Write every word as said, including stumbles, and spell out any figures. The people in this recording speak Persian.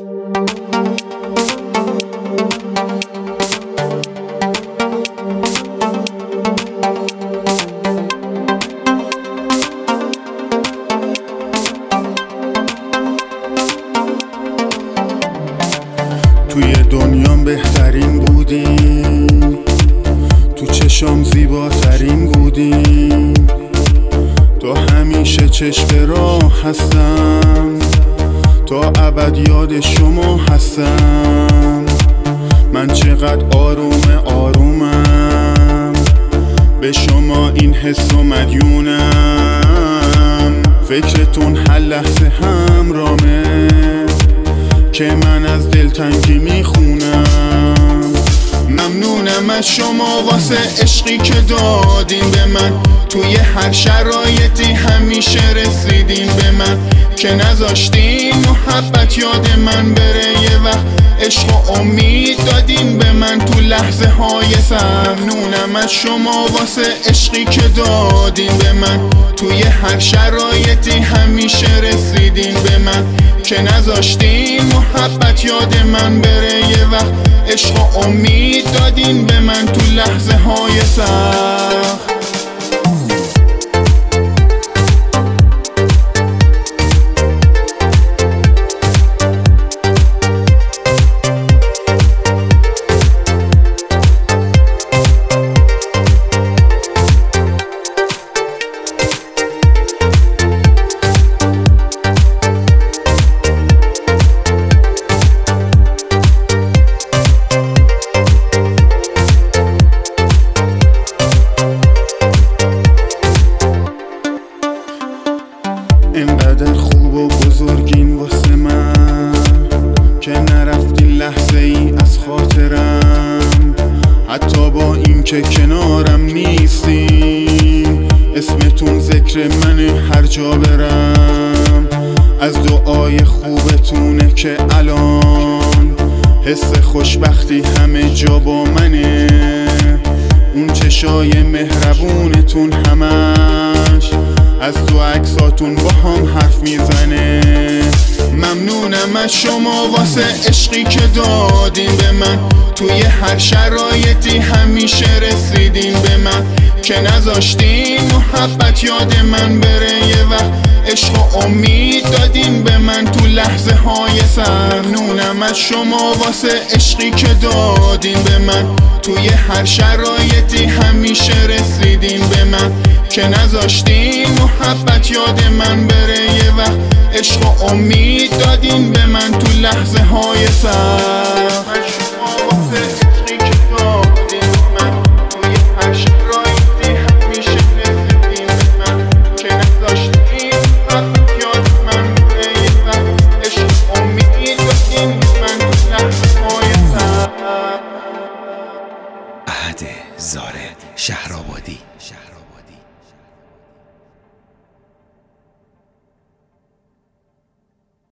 توی دنیام بهترین بودیم، تو چشام زیباترین بودیم، تا همیشه چشم راه هستم، تا ابد یاد شما هستم. من چقدر آروم آرومم، به شما این حس و مدیونم. فکرتون هر لحظه همرامه که من از دلتنگی میخونم. ممنونم از شما واسه عشقی که دادین به من، توی هر شرایطی همیشه رسیدین به من، که نذاشتین محبت یاد من بره. یه وقت عشق و امید دادین به من تو لحظه های سخت. ممنونم از شما واسه عشقی که دادین به من، توی هر شرایطی همیشه رسیدین به من، که نذاشتین محبت یاد من بره. یه وقت عشق و امید دادین به من تو لحظه های سخت. اینقدر خوب و بزرگین واسه من که نرفتین لحظه ای از خاطرم. حتی با این که کنارم نیستین، اسمتون ذکر منه هر جا برم. از دعای خوبتونه که الان حس خوشبختی همه جا با منه. اون چشای مهربونتون همش از تو عکساتون با هم حرف میزنه. ممنونم از شما واسه عشقی که دادین به من، توی هر شرایطی همیشه رسیدین به من، که نذاشتین محبت یاد من بره. یه وقت عشق و امید دادین به من تو لحظه های سخت. ممنونم از شما واسه عشقی که دادین به من، توی هر شرایطی همیشه رسیدین به من، که نذاشتین محبت یاد من بره. یه وقت عشق و امید دادین به من تو لحظه های سخت. عهد زاره شهرآبادی.